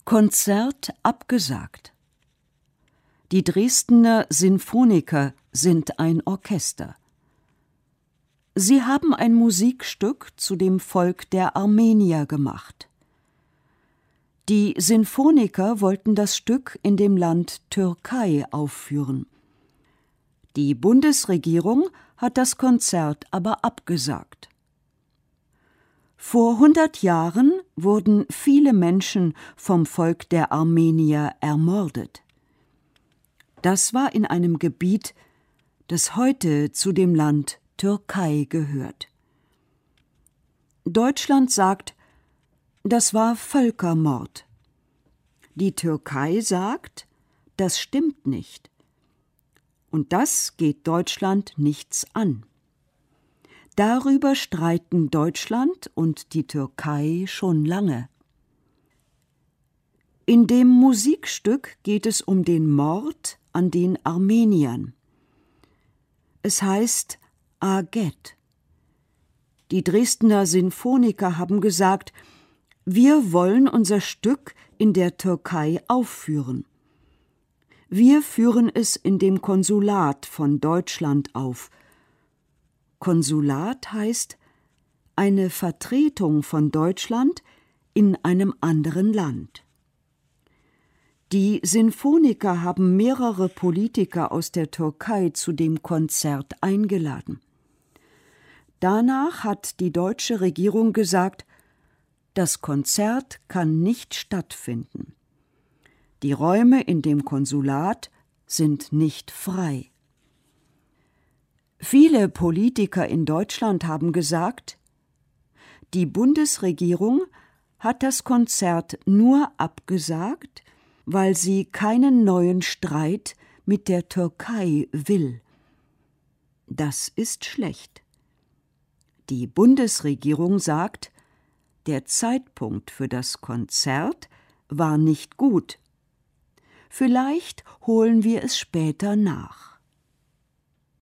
Konzert abgesagt. Die Dresdner Sinfoniker sind ein Orchester. Sie haben ein Musikstück zu dem Volk der Armenier gemacht. Die Sinfoniker wollten das Stück in dem Land Türkei aufführen. Die Bundesregierung hat das Konzert aber abgesagt. Vor 100 Jahren wurden viele Menschen vom Volk der Armenier ermordet. Das war in einem Gebiet, das heute zu dem Land Türkei gehört. Deutschland sagt, das war Völkermord. Die Türkei sagt, das stimmt nicht. Und das geht Deutschland nichts an. Darüber streiten Deutschland und die Türkei schon lange. In dem Musikstück geht es um den Mord an den Armeniern. Es heißt Aget. Die Dresdner Sinfoniker haben gesagt, wir wollen unser Stück in der Türkei aufführen. Wir führen es in dem Konsulat von Deutschland auf. Konsulat heißt eine Vertretung von Deutschland in einem anderen Land. Die Sinfoniker haben mehrere Politiker aus der Türkei zu dem Konzert eingeladen. Danach hat die deutsche Regierung gesagt, das Konzert kann nicht stattfinden. Die Räume in dem Konsulat sind nicht frei. Viele Politiker in Deutschland haben gesagt, die Bundesregierung hat das Konzert nur abgesagt, weil sie keinen neuen Streit mit der Türkei will. Das ist schlecht. Die Bundesregierung sagt, der Zeitpunkt für das Konzert war nicht gut. Vielleicht holen wir es später nach.